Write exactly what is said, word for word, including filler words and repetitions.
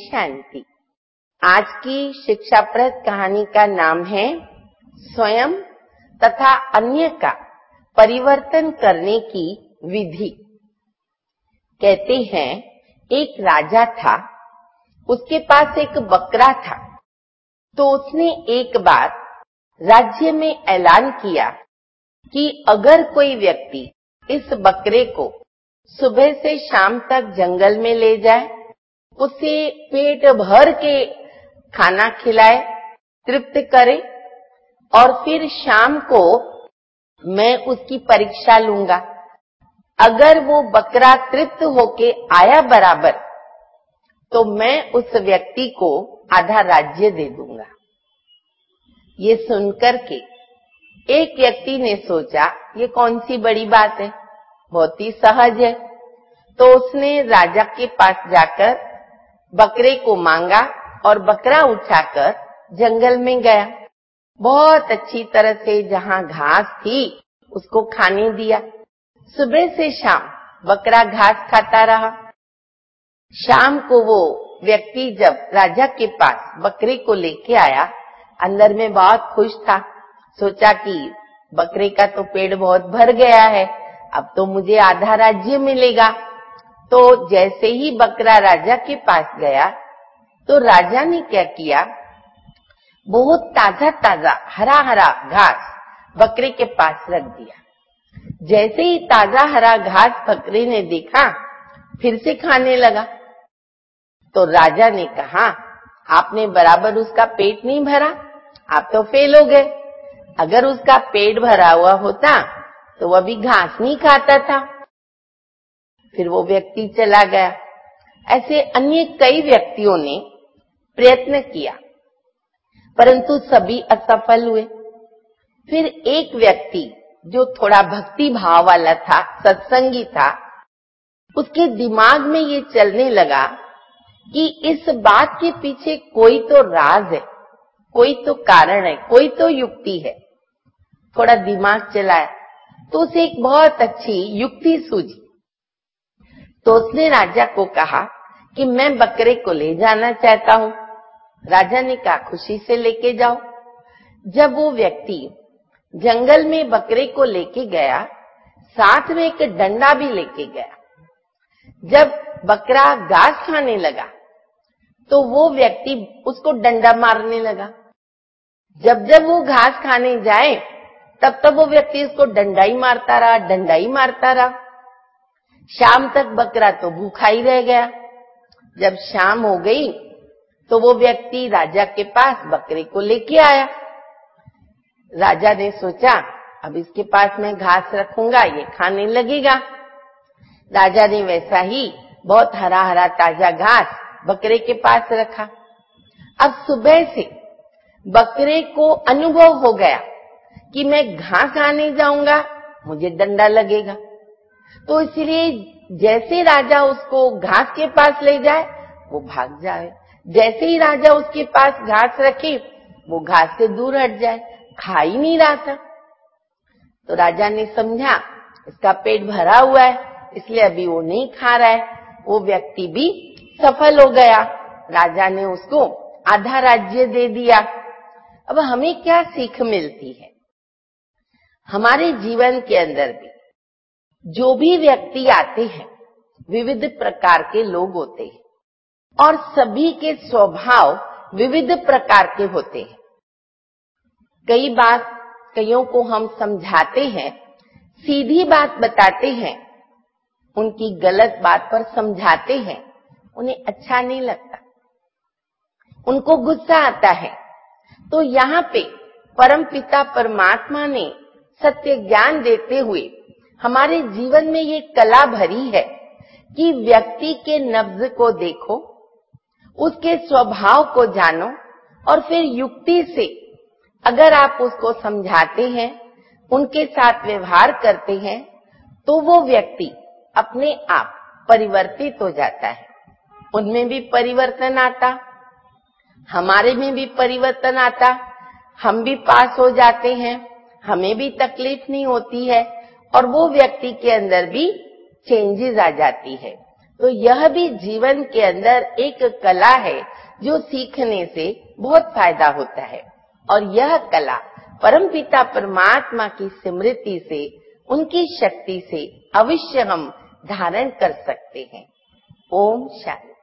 शांति। आज की शिक्षाप्रद कहानी का नाम है स्वयं तथा अन्य का परिवर्तन करने की विधि। कहते हैं एक राजा था, उसके पास एक बकरा था। तो उसने एक बार राज्य में ऐलान किया कि अगर कोई व्यक्ति इस बकरे को सुबह से शाम तक जंगल में ले जाए, उसे पेट भर के खाना खिलाए, तृप्त करे और फिर शाम को मैं उसकी परीक्षा लूंगा। अगर वो बकरा तृप्त होके आया बराबर, तो मैं उस व्यक्ति को आधा राज्य दे दूंगा। ये सुनकर के एक व्यक्ति ने सोचा, ये कौन सी बड़ी बात है, बहुत ही सहज है। तो उसने राजा के पास जाकर बकरे को मांगा और बकरा उठाकर जंगल में गया। बहुत अच्छी तरह से जहां घास थी उसको खाने दिया। सुबह से शाम बकरा घास खाता रहा। शाम को वो व्यक्ति जब राजा के पास बकरे को लेके आया, अंदर में बहुत खुश था। सोचा कि बकरे का तो पेट बहुत भर गया है, अब तो मुझे आधा राज्य मिलेगा। तो जैसे ही बकरा राजा के पास गया, तो राजा ने क्या किया, बहुत ताजा ताजा हरा हरा घास बकरे के पास रख दिया। जैसे ही ताजा हरा घास बकरे ने देखा, फिर से खाने लगा। तो राजा ने कहा, आपने बराबर उसका पेट नहीं भरा, आप तो फेल हो गए। अगर उसका पेट भरा हुआ होता तो वह भी घास नहीं खाता था। फिर वो व्यक्ति चला गया। ऐसे अन्य कई व्यक्तियों ने प्रयत्न किया, परंतु सभी असफल हुए। फिर एक व्यक्ति जो थोड़ा भक्ति भाव वाला था, सत्संगी था, उसके दिमाग में ये चलने लगा कि इस बात के पीछे कोई तो राज है, कोई तो कारण है, कोई तो युक्ति है। थोड़ा दिमाग चलाया तो उसे एक बहुत अच्छी युक्ति सूझी। तो उसने राजा को कहा कि मैं बकरे को ले जाना चाहता हूं। राजा ने कहा, खुशी से लेके जाओ। जब वो व्यक्ति जंगल में बकरे को लेके गया, साथ में एक डंडा भी लेके गया। जब बकरा घास खाने लगा तो वो व्यक्ति उसको डंडा मारने लगा। जब जब वो घास खाने जाए, तब तब वो व्यक्ति उसको डंडा ही मारता रहा, डंडा ही मारता रहा। शाम तक बकरा तो भूखा ही रह गया। जब शाम हो गई तो वो व्यक्ति राजा के पास बकरे को लेके आया। राजा ने सोचा, अब इसके पास मैं घास रखूंगा, ये खाने लगेगा। राजा ने वैसा ही बहुत हरा हरा ताजा घास बकरे के पास रखा। अब सुबह से बकरे को अनुभव हो गया कि मैं घास खाने जाऊंगा, मुझे डंडा लगेगा। तो इसलिए जैसे राजा उसको घास के पास ले जाए, वो भाग जाए। जैसे ही राजा उसके पास घास रखे, वो घास से दूर हट जाए। खा ही नहीं रहा था। तो राजा ने समझा इसका पेट भरा हुआ है, इसलिए अभी वो नहीं खा रहा है। वो व्यक्ति भी सफल हो गया। राजा ने उसको आधा राज्य दे दिया। अब हमें क्या सीख मिलती है? हमारे जीवन के अंदर भी जो भी व्यक्ति आते हैं, विविध प्रकार के लोग होते हैं और सभी के स्वभाव विविध प्रकार के होते हैं। कई बार कईयों को हम समझाते हैं, सीधी बात बताते हैं, उनकी गलत बात पर समझाते हैं, उन्हें अच्छा नहीं लगता, उनको गुस्सा आता है। तो यहाँ पे परमपिता परमात्मा ने सत्य ज्ञान देते हुए हमारे जीवन में ये कला भरी है कि व्यक्ति के नब्ज को देखो, उसके स्वभाव को जानो और फिर युक्ति से अगर आप उसको समझाते हैं, उनके साथ व्यवहार करते हैं, तो वो व्यक्ति अपने आप परिवर्तित हो जाता है। उनमें भी परिवर्तन आता, हमारे में भी परिवर्तन आता, हम भी पास हो जाते हैं, हमें भी तकलीफ नहीं होती है और वो व्यक्ति के अंदर भी चेंजेस आ जाती है। तो यह भी जीवन के अंदर एक कला है जो सीखने से बहुत फायदा होता है। और यह कला परमपिता परमात्मा की स्मृति से, उनकी शक्ति से अवश्य हम धारण कर सकते हैं। ओम शांति।